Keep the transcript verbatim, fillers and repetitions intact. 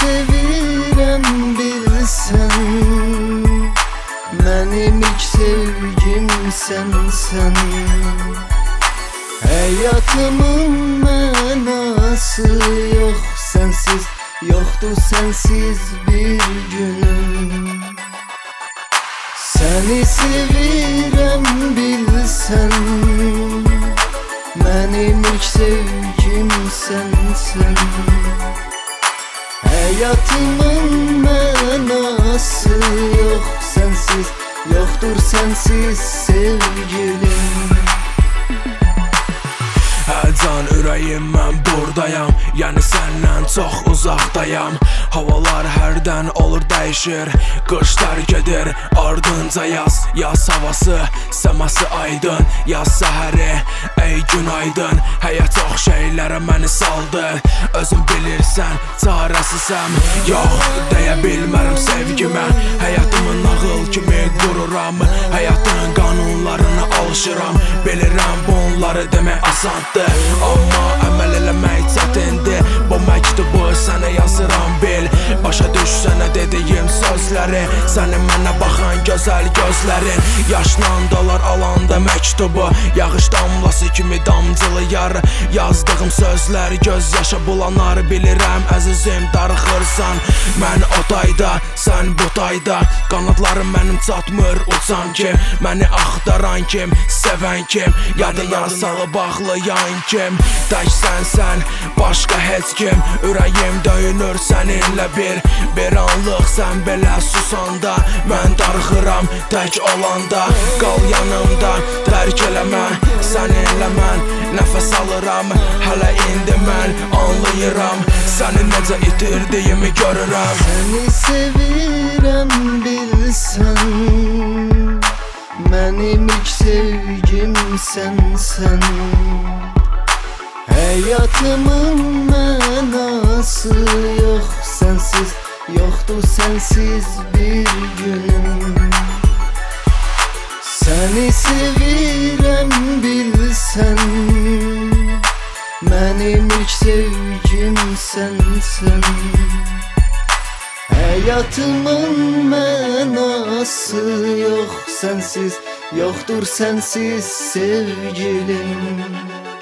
sevirəm bilsən, mənim ilk sevgim sənsən. Həyatımın mənası yox sənsiz, yoxdur sənsiz bir günüm. Səni sevirəm bilsən, mənim ilk sevgim sənsən. Həyatımın mənası yox sənsiz, yoxdur sənsiz sevgilim. Hə can ürəyim mən buradayam, yəni səndən çox uzaqdayam. Havalar hərdən olur dəyişir, qışlar gedir ardınca yaz. Yaz havası, səması aydın, yaz səhəri, ey günaydın. Həyat çox şeylərə məni saldı, özün bilirsən çarəsizəm. Yox, deyə bilmərəm sevgimə, həyatımın nağıl kimi qururam. Həyatın qanunlarına alışıram, bilirəm bunları demək asandır, amma əməl eləmək çətindir. Bu məktubu sənə yazıram bil, başa düşsənə dediyim sözləri, sənin mənə baxan gözəl gözlərin. Yaşla dolar alanda məktubu, yağış damlası kimi damcılayar. Yazdığım sözlər göz yaşa bulanar, bilirəm əzizim darıxırsan. Mən o tayda, sən bu tayda, qanadlarım mənim çatmır uçan kim. Məni axtaran kim, sevən kim, yadına salı bağlayan kim. Tək sənsən, başqa heç kim, ürəyim döyünür səninlə bir. Bir anlıq sən belə susanda, mən darıxıram tək olanda. Qal yanımda, tərk eləmə, səninlə mən nəfəs alıram. Hələ indi mən anlayıram, səni necə itirdiyimi görürəm. Səni sevirəm bilsən, mənim ilk sevgim sənsən. Həyatımın mənası yox sənsiz, yoxdur sənsiz bir günüm. Səni sevirəm bilsən, mənim ilk sevgim sənsən. Həyatımın mənası yox sənsiz, yoxdur sənsiz sevgilim.